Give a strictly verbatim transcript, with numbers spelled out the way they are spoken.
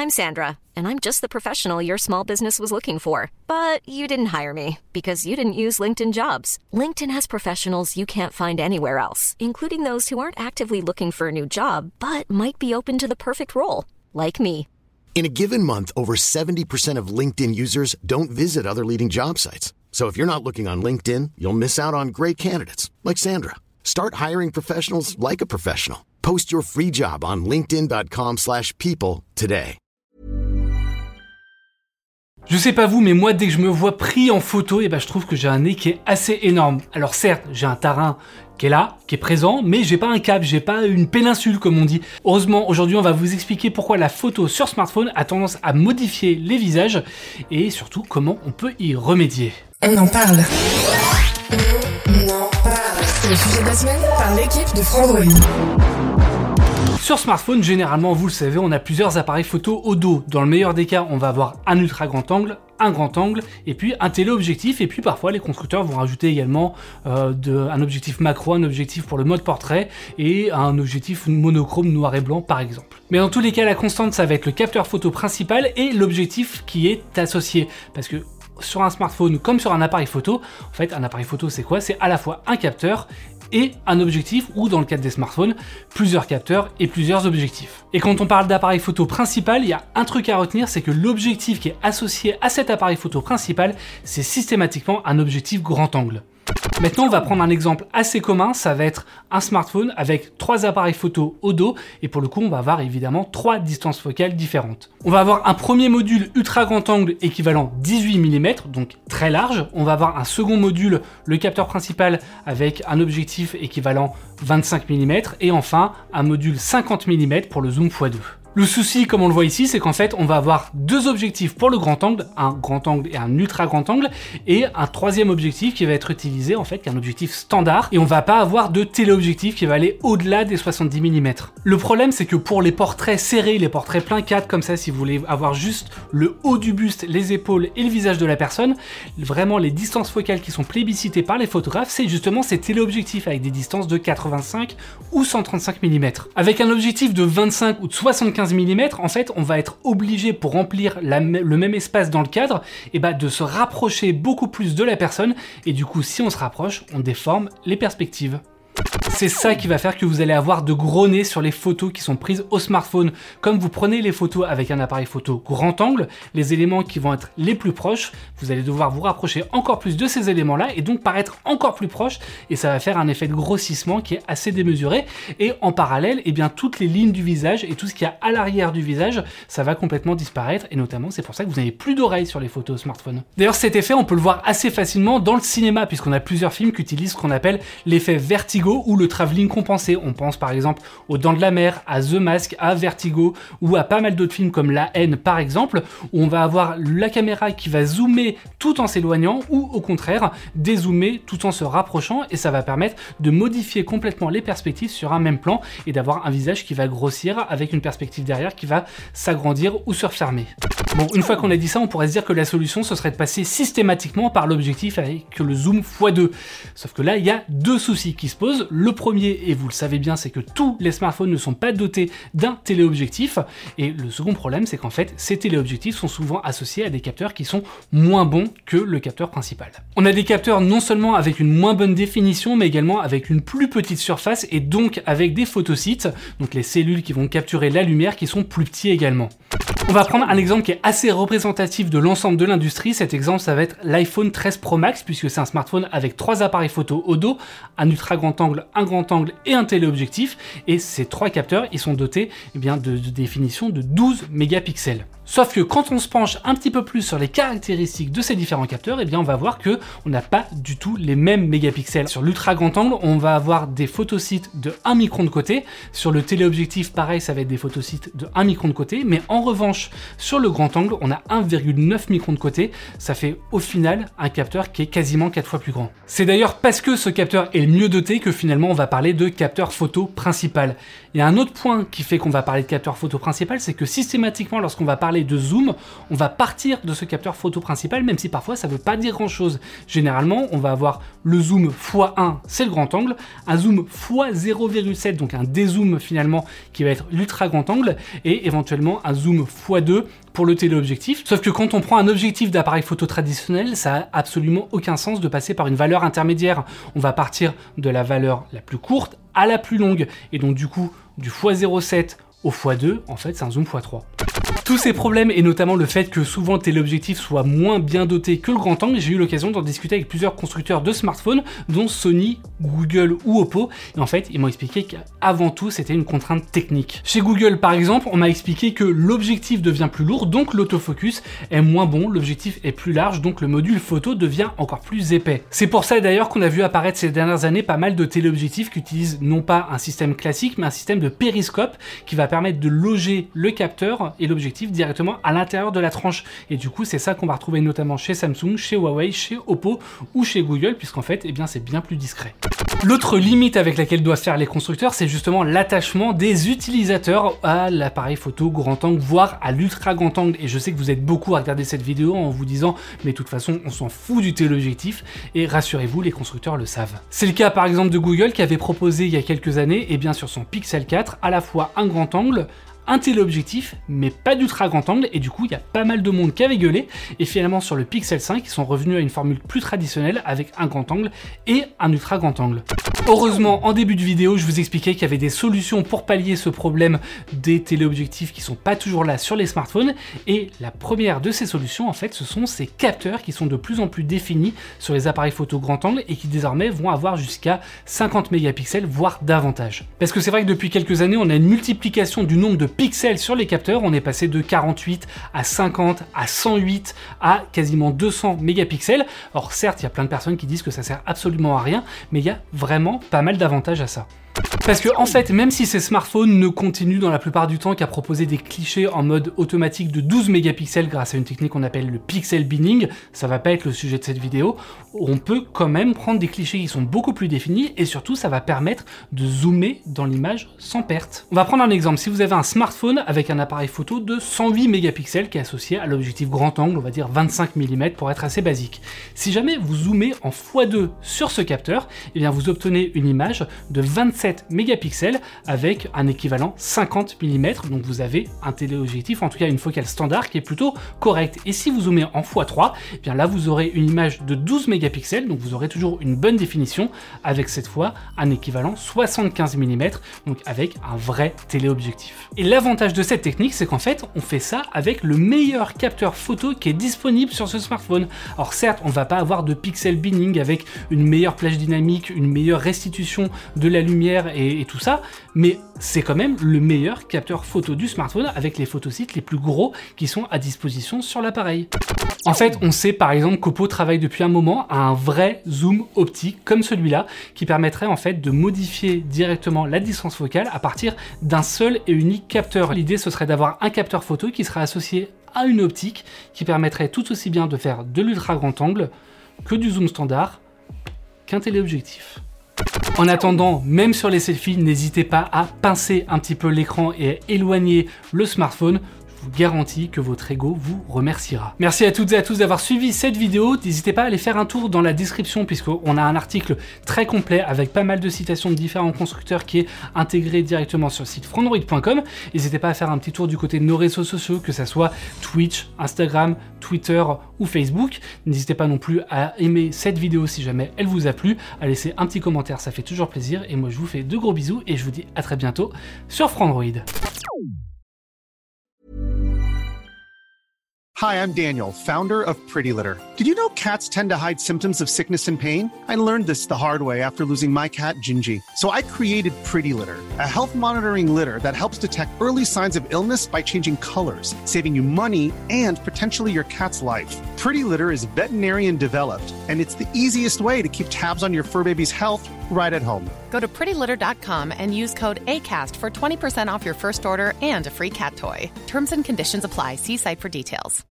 I'm Sandra, and I'm just the professional your small business was looking for. But you didn't hire me because you didn't use LinkedIn Jobs. LinkedIn has professionals you can't find anywhere else, including those who aren't actively looking for a new job, but might be open to the perfect role, like me. In a given month, over seventy percent of LinkedIn users don't visit other leading job sites. So if you're not looking on LinkedIn, you'll miss out on great candidates like Sandra. Start hiring professionals like a professional. Post your free job on linkedin dot com slash people today. Je sais pas vous, mais moi, dès que je me vois pris en photo, eh ben, je trouve que j'ai un nez qui est assez énorme. Alors certes, j'ai un tarin qui est là, qui est présent, mais j'ai pas un cap, j'ai pas une péninsule comme on dit. Heureusement, aujourd'hui, on va vous expliquer pourquoi la photo sur smartphone a tendance à modifier les visages et surtout comment on peut y remédier. On en parle. On en parle. C'est le sujet de la semaine par l'équipe de Frandroid. Sur smartphone, généralement, vous le savez, on a plusieurs appareils photo au dos. Dans le meilleur des cas, on va avoir un ultra grand angle, un grand angle, et puis un téléobjectif, et puis parfois les constructeurs vont rajouter également euh, de, un objectif macro, un objectif pour le mode portrait, et un objectif monochrome noir et blanc par exemple. Mais dans tous les cas, la constante, ça va être le capteur photo principal et l'objectif qui est associé, parce que sur un smartphone comme sur un appareil photo, en fait un appareil photo c'est quoi? C'est à la fois un capteur et un objectif, ou dans le cadre des smartphones, plusieurs capteurs et plusieurs objectifs. Et quand on parle d'appareil photo principal, il y a un truc à retenir, c'est que l'objectif qui est associé à cet appareil photo principal, c'est systématiquement un objectif grand angle. Maintenant, on va prendre un exemple assez commun, ça va être un smartphone avec trois appareils photo au dos, et pour le coup, on va avoir évidemment trois distances focales différentes. On va avoir un premier module ultra grand angle équivalent dix-huit millimètres, donc très large. On va avoir un second module, le capteur principal, avec un objectif équivalent vingt-cinq millimètres, et enfin un module cinquante millimètres pour le zoom fois deux. Le souci, comme on le voit ici, c'est qu'en fait, on va avoir deux objectifs pour le grand angle, un grand angle et un ultra grand angle, et un troisième objectif qui va être utilisé, en fait, qui est un objectif standard, et on va pas avoir de téléobjectif qui va aller au-delà des soixante-dix millimètres. Le problème, c'est que pour les portraits serrés, les portraits plein cadre, comme ça, si vous voulez avoir juste le haut du buste, les épaules et le visage de la personne, vraiment, les distances focales qui sont plébiscitées par les photographes, c'est justement ces téléobjectifs avec des distances de quatre-vingt-cinq ou cent trente-cinq millimètres. Avec un objectif de vingt-cinq ou de soixante-quinze millimètres, en fait, on va être obligé pour remplir la, le même espace dans le cadre, et bah, de se rapprocher beaucoup plus de la personne, et du coup, si on se rapproche, on déforme les perspectives. C'est ça qui va faire que vous allez avoir de gros nez sur les photos qui sont prises au smartphone. Comme vous prenez les photos avec un appareil photo grand angle, les éléments qui vont être les plus proches, vous allez devoir vous rapprocher encore plus de ces éléments-là et donc paraître encore plus proche, et ça va faire un effet de grossissement qui est assez démesuré. Et en parallèle, eh bien, toutes les lignes du visage et tout ce qu'il y a à l'arrière du visage, ça va complètement disparaître, et notamment c'est pour ça que vous n'avez plus d'oreilles sur les photos smartphone. D'ailleurs, cet effet, on peut le voir assez facilement dans le cinéma, puisqu'on a plusieurs films qui utilisent ce qu'on appelle l'effet vertigo ou le travelling compensé. On pense par exemple aux Dents de la Mer, à The Mask, à Vertigo, ou à pas mal d'autres films comme La Haine par exemple, où on va avoir la caméra qui va zoomer tout en s'éloignant, ou au contraire dézoomer tout en se rapprochant, et ça va permettre de modifier complètement les perspectives sur un même plan et d'avoir un visage qui va grossir avec une perspective derrière qui va s'agrandir ou se refermer. Bon, une fois qu'on a dit ça, on pourrait se dire que la solution ce serait de passer systématiquement par l'objectif avec le zoom fois deux. Sauf que là, il y a deux soucis qui se posent. Le premier, et vous le savez bien, c'est que tous les smartphones ne sont pas dotés d'un téléobjectif. Et le second problème, c'est qu'en fait, ces téléobjectifs sont souvent associés à des capteurs qui sont moins bons que le capteur principal. On a des capteurs non seulement avec une moins bonne définition, mais également avec une plus petite surface et donc avec des photosites, donc les cellules qui vont capturer la lumière, qui sont plus petits également. On va prendre un exemple qui est assez représentatif de l'ensemble de l'industrie. Cet exemple, ça va être l'iPhone treize Pro Max, puisque c'est un smartphone avec trois appareils photo au dos, un ultra grand angle, un grand angle et un téléobjectif. Et ces trois capteurs, ils sont dotés eh bien, de, de définition de douze mégapixels. Sauf que quand on se penche un petit peu plus sur les caractéristiques de ces différents capteurs, eh bien on va voir que on n'a pas du tout les mêmes mégapixels. Sur l'ultra grand angle, on va avoir des photosites de un micron de côté. Sur le téléobjectif, pareil, ça va être des photosites de un micron de côté. Mais en revanche, sur le grand angle, on a un virgule neuf micron de côté. Ça fait au final un capteur qui est quasiment quatre fois plus grand. C'est d'ailleurs parce que ce capteur est le mieux doté que finalement on va parler de capteur photo principal. Il y a un autre point qui fait qu'on va parler de capteur photo principal, c'est que systématiquement, lorsqu'on va parler parler de zoom, on va partir de ce capteur photo principal, même si parfois ça veut pas dire grand chose. Généralement, on va avoir le zoom fois un, c'est le grand angle, un zoom fois zéro virgule sept, donc un dézoom finalement qui va être l'ultra grand angle, et éventuellement un zoom fois deux pour le téléobjectif. Sauf que quand on prend un objectif d'appareil photo traditionnel, ça a absolument aucun sens de passer par une valeur intermédiaire. On va partir de la valeur la plus courte à la plus longue, et donc du coup, du fois zéro virgule sept au fois deux, en fait, c'est un zoom fois trois. Tous ces problèmes, et notamment le fait que souvent le téléobjectif soit moins bien doté que le grand angle, j'ai eu l'occasion d'en discuter avec plusieurs constructeurs de smartphones, dont Sony, Google ou Oppo, et en fait, ils m'ont expliqué qu'avant tout, c'était une contrainte technique. Chez Google, par exemple, on m'a expliqué que l'objectif devient plus lourd, donc l'autofocus est moins bon, l'objectif est plus large, donc le module photo devient encore plus épais. C'est pour ça d'ailleurs qu'on a vu apparaître ces dernières années pas mal de téléobjectifs qui utilisent non pas un système classique, mais un système de périscope qui va permettre de loger le capteur et l'objectif directement à l'intérieur de la tranche. Et du coup, c'est ça qu'on va retrouver notamment chez Samsung, chez Huawei, chez Oppo ou chez Google, puisqu'en fait, eh bien, c'est bien plus discret. L'autre limite avec laquelle doivent faire les constructeurs, c'est justement l'attachement des utilisateurs à l'appareil photo grand angle, voire à l'ultra grand angle. Et je sais que vous êtes beaucoup à regarder cette vidéo en vous disant, mais de toute façon, on s'en fout du téléobjectif. Et rassurez-vous, les constructeurs le savent. C'est le cas par exemple de Google qui avait proposé il y a quelques années, et bien sur son Pixel quatre, à la fois un grand angle, un téléobjectif, mais pas d'ultra grand angle, et du coup il y a pas mal de monde qui avait gueulé, et finalement sur le Pixel cinq, ils sont revenus à une formule plus traditionnelle avec un grand angle et un ultra grand angle. Heureusement, en début de vidéo, je vous expliquais qu'il y avait des solutions pour pallier ce problème des téléobjectifs qui sont pas toujours là sur les smartphones, et la première de ces solutions, en fait, ce sont ces capteurs qui sont de plus en plus définis sur les appareils photo grand angle et qui désormais vont avoir jusqu'à cinquante mégapixels, voire davantage. Parce que c'est vrai que depuis quelques années, on a une multiplication du nombre de pixels sur les capteurs, on est passé de quarante-huit à cinquante à cent huit à quasiment deux cents mégapixels. Alors certes, il y a plein de personnes qui disent que ça sert absolument à rien, mais il y a vraiment pas mal d'avantages à ça. Parce que en fait, même si ces smartphones ne continuent dans la plupart du temps qu'à proposer des clichés en mode automatique de douze mégapixels grâce à une technique qu'on appelle le pixel binning, ça va pas être le sujet de cette vidéo, on peut quand même prendre des clichés qui sont beaucoup plus définis et surtout ça va permettre de zoomer dans l'image sans perte. On va prendre un exemple, si vous avez un smartphone avec un appareil photo de cent huit mégapixels qui est associé à l'objectif grand angle, on va dire vingt-cinq millimètres pour être assez basique. Si jamais vous zoomez en fois deux sur ce capteur, eh bien vous obtenez une image de vingt-sept mégapixels avec un équivalent cinquante millimètres, donc vous avez un téléobjectif, en tout cas une focale standard qui est plutôt correcte. Et si vous zoomez en fois trois, eh bien là vous aurez une image de douze mégapixels, donc vous aurez toujours une bonne définition avec cette fois un équivalent soixante-quinze millimètres, donc avec un vrai téléobjectif. Et l'avantage de cette technique, c'est qu'en fait on fait ça avec le meilleur capteur photo qui est disponible sur ce smartphone. Alors certes, on va pas avoir de pixel binning avec une meilleure plage dynamique, une meilleure restitution de la lumière et Et, et tout ça, mais c'est quand même le meilleur capteur photo du smartphone avec les photosites les plus gros qui sont à disposition sur l'appareil. En fait, on sait par exemple qu'Oppo travaille depuis un moment à un vrai zoom optique comme celui-là qui permettrait en fait de modifier directement la distance focale à partir d'un seul et unique capteur. L'idée ce serait d'avoir un capteur photo qui serait associé à une optique qui permettrait tout aussi bien de faire de l'ultra grand angle que du zoom standard qu'un téléobjectif. En attendant, même sur les selfies, n'hésitez pas à pincer un petit peu l'écran et à éloigner le smartphone. Je vous garantis que votre ego vous remerciera. Merci à toutes et à tous d'avoir suivi cette vidéo. N'hésitez pas à aller faire un tour dans la description puisqu'on a un article très complet avec pas mal de citations de différents constructeurs qui est intégré directement sur le site frandroid point com. N'hésitez pas à faire un petit tour du côté de nos réseaux sociaux, que ça soit Twitch, Instagram, Twitter ou Facebook. N'hésitez pas non plus à aimer cette vidéo si jamais elle vous a plu, à laisser un petit commentaire, ça fait toujours plaisir. Et moi je vous fais de gros bisous et je vous dis à très bientôt sur Frandroid. Hi, I'm Daniel, founder of Pretty Litter. Did you know cats tend to hide symptoms of sickness and pain? I learned this the hard way after losing my cat, Gingy. So I created Pretty Litter, a health monitoring litter that helps detect early signs of illness by changing colors, saving you money and potentially your cat's life. Pretty Litter is veterinarian developed, and it's the easiest way to keep tabs on your fur baby's health right at home. Go to pretty litter dot com and use code ACAST for twenty percent off your first order and a free cat toy. Terms and conditions apply. See site for details.